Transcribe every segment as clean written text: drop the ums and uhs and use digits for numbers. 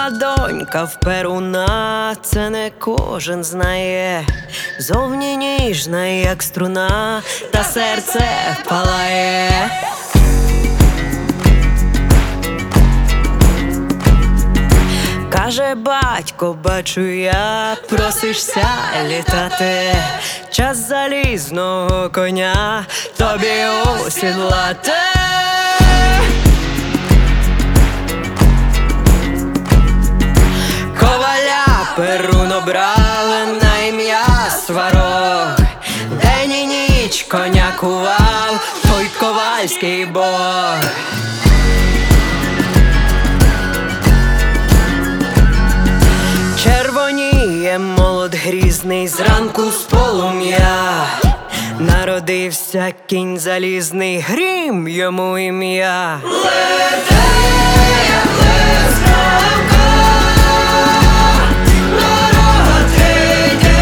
Рідна донька в Перуна, це не кожен знає. Зовні ніжна, як струна, та серце палає. Каже батько, бачу я, просишся літати, час залізного коня тобі осідлати. Коваля Перун обрали на ім'я Сварог, день і ніч коня кував той ковальський бог. Червоніє молот грізний зранку з полум'я, народився кінь залізний, Грім йому ім'я. Лети, як блискавка, дорога трійде,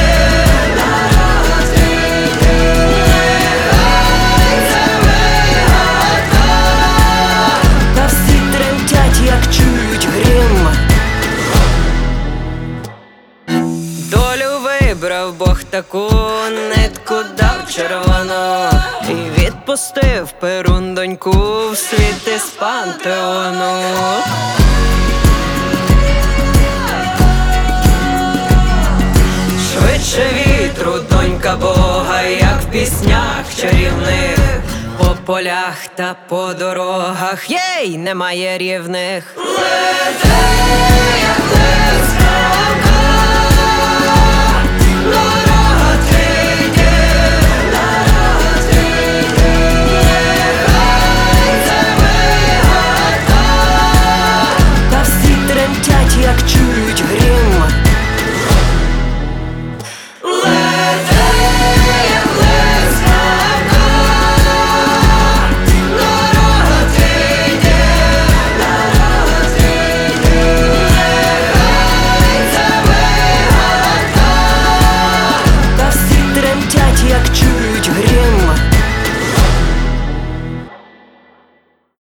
нехай це вигадка. Та всі тремтять, як чують грім. Долю вибрав Бог таку, нитку дав червону, і відпустив Перун доньку в світ із пантеону. Швидше вітру донька Бога, як в піснях чарівних, по полях та по дорогах їй немає рівних. Лети, як